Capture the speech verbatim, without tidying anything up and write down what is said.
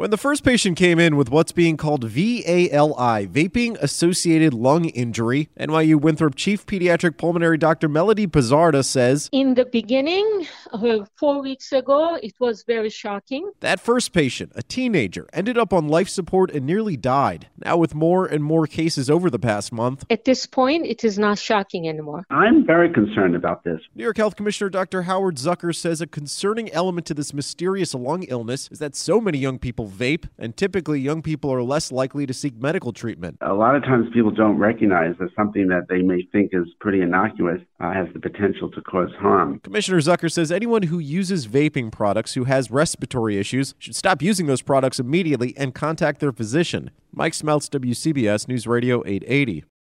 When the first patient came in with what's being called V A L I, vaping-associated lung injury, N Y U Winthrop Chief Pediatric Pulmonary Doctor Melody Pizzarda says, In the beginning, uh, four weeks ago, it was very shocking. That first patient, a teenager, ended up on life support and nearly died. Now with more and more cases over the past month, At this point, it is not shocking anymore. I'm very concerned about this. New York Health Commissioner Doctor Howard Zucker says a concerning element to this mysterious lung illness is that so many young people vape, and typically young people are less likely to seek medical treatment. A lot of times people don't recognize that something that they may think is pretty innocuous uh, has the potential to cause harm. Commissioner Zucker says anyone who uses vaping products who has respiratory issues should stop using those products immediately and contact their physician. Mike Smeltz, W C B S News Radio eight eighty.